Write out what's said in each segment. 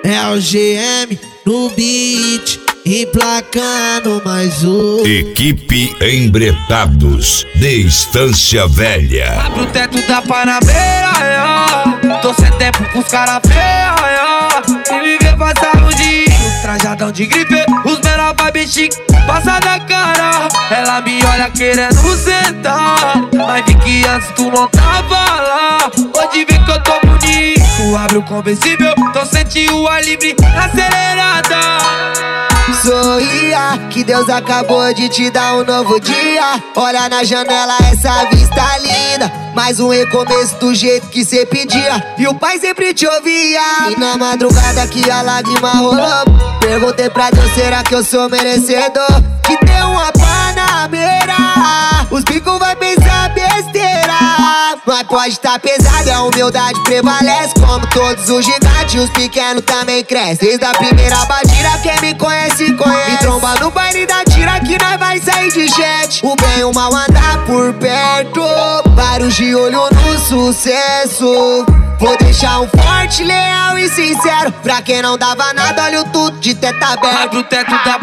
É o GM no beat, emplacando mais um. Equipe Embretados de Estância Velha. Abre o teto da Panameira, tô sem tempo pros cara feia. Se viver passar o dia, trajadão de gripe, os menor vibe chique, passa da cara. Ela me olha querendo sentar, mas vi que antes tu não tava lá. Hoje vê que eu tô bonito, abre o conversível, tô sentindo o ar livre, acelerada. Sorria, que Deus acabou de te dar um novo dia. Olha na janela essa vista linda, mais um recomeço do jeito que cê pedia, e o pai sempre te ouvia. E na madrugada que a lágrima rolou, perguntei pra Deus, será que eu sou merecedor de ter uma Panameira? Os picos vai pensar besteira, mas pode tá pesado, a humildade prevalece. Como todos os gigantes, os pequenos também crescem. Desde a primeira batida, quem me conhece, conhece. Me tromba no baile da tira que nós vai sair de jet. O bem e o mal andar por perto, vários de olho no sucesso. Vou deixar um forte, leal e sincero pra quem não dava nada, olha o tudo de teto aberto. Abre o teto da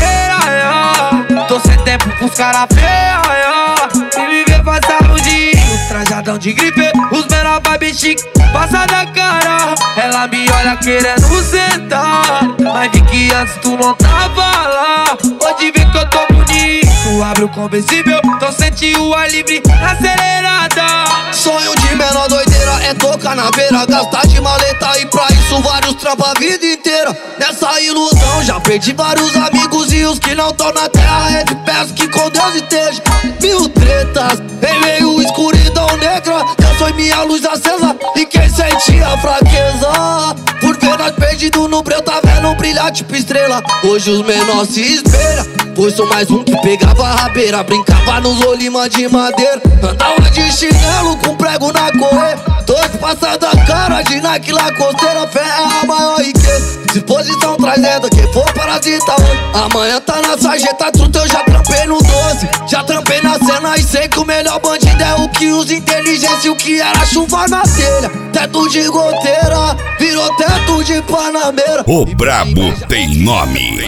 Panameira, tô sem tempo pros cara feia. Se viver passar o dia, trajadão de gripe, os menor vibe chique, passa da cara. Ela me olha querendo sentar, mas vi que antes tu não tava lá. Hoje vê que eu tô bonito, abre o conversível, tô sentindo o ar livre, acelerada. Sonho de menor doideira é tocar na beira, gastar de maleta e pra isso vários trampa a vida inteira. Nessa ilusão já perdi vários amigos e os que não tão na terra é de peço que com Deus esteja. Mil tretas em meio escuridão negra, eu sou minha luz acesa e quem sente a fraqueza por ver nós perdidos no breu, tá vendo brilhar tipo estrela. Hoje os menores se espelham, pois sou mais um que pegava a rabeira, brincava nos olima de madeira, andava de chinelo com prego na correia. Dois passados a cara de Nike Lacosteira, fé é a maior riqueza, disposição trazendo quem for parasita hoje. Amanhã tá na sarjeta truta, eu já trampei no 12, já trampei na cena e sei que o melhor bandido é o que usa inteligência e o que era chuva na telha. Teto de goteira, virou teto de Panameira. O brabo tem nome.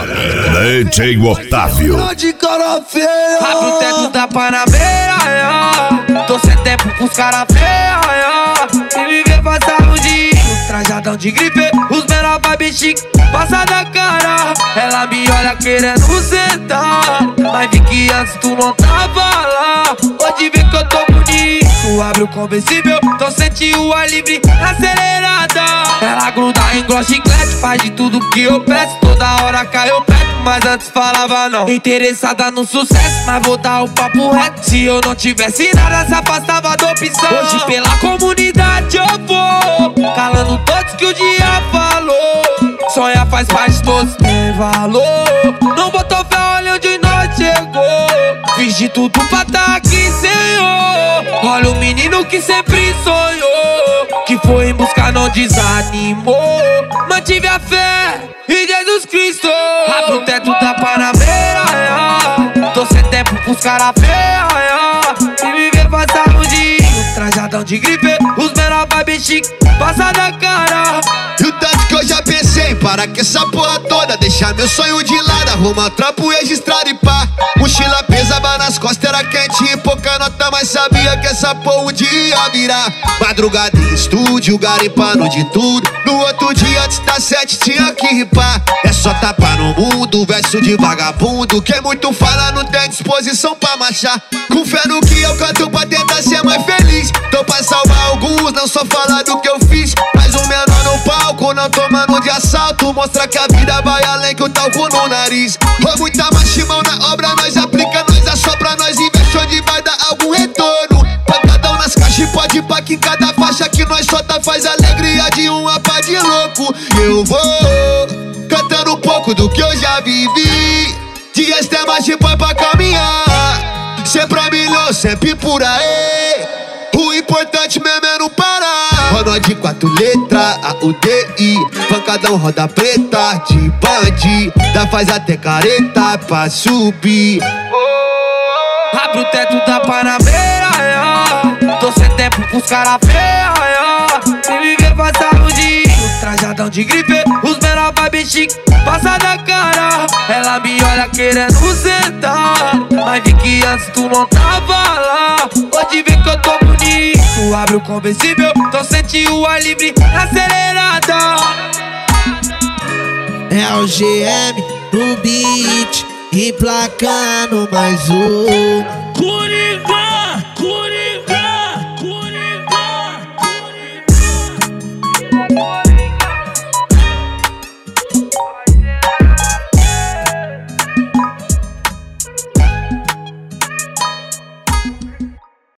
DJ Otávio. De cara feia. Abre o teto da Panameira, tô sem tempo pros cara feia. Se viver passar o dia, trajadão de gripe, os menor vibe chique, passa da cara. Ela me olha querendo sentar, mas vi que antes tu não tava lá. Hoje vê que eu tô bonito, abre o conversível, tô sentindo o ar livre, acelerada. Ela gruda em gloss chiclete, faz de tudo que eu peço, toda hora caiu perto, mas antes falava não. Interessada no sucesso, mas vou dar o papo reto. Se eu não tivesse nada, se afastava da opção. Hoje pela comunidade eu vou, calando todos que o dia falou. Sonhar faz parte, todos tem valor. Não botou fé, olha onde nós chegou. Fiz de tudo pra tá aqui, Senhor. Olha o menino que sempre sonhou, que foi em busca, não desanimou. Mantive a fé em Jesus Cristo. Abre o teto da Panameira, tô sem tempo pros cara feia. Se viver passar o dia, trajadão de gripe, os menor vibe chique, passa da cara. E o tanto que eu já pensei, para que essa porra toda, deixar meu sonho de lado, arrumar trampo registrado e pá. Mochila pesava nas costas, era quente e pouca nota, mas sabia que essa porra um dia ia virar. Madrugada em estúdio, garimpando de tudo, no outro dia antes das 7 tinha que ripar. É só tapar no mundo, verso de vagabundo, quem muito fala não tem disposição pra marchar. Com fé no que eu canto pra tentar ser mais feliz, tô pra salvar alguns, não só falar do que eu fiz. Mas o menor no palco, não tomando de assalto, mostra que a vida vai além que o talco no nariz. Ou muita machimão na obra, nós aplica, nós assopra, nós investe onde vai dar algum retorno. Pancadão nas caixas e pode ir pra que cada faixa que nós solta faz alegria de uma pá de louco. E eu vou cantando um pouco do que eu já vivi, dias tem mais de pão pra caminhar, sempre a milhão, sempre por aí. O importante mesmo é não parar. Roda de 4 letras, A-U-D-I, pancadão roda preta, de bandida, faz até careta pra subir. Abre o teto da Panameira, tô sem tempo pros cara feia. Se viver passar o dia, trajadão trajadão de gripe, os menor vibe chique, passa da cara. Ela me olha querendo sentar, mas vi que antes tu não tava lá. Pode ver que eu tô bonito, abre o conversível, então sente o ar livre acelerada. É o GM no beat, emplacando mais um. Coringa!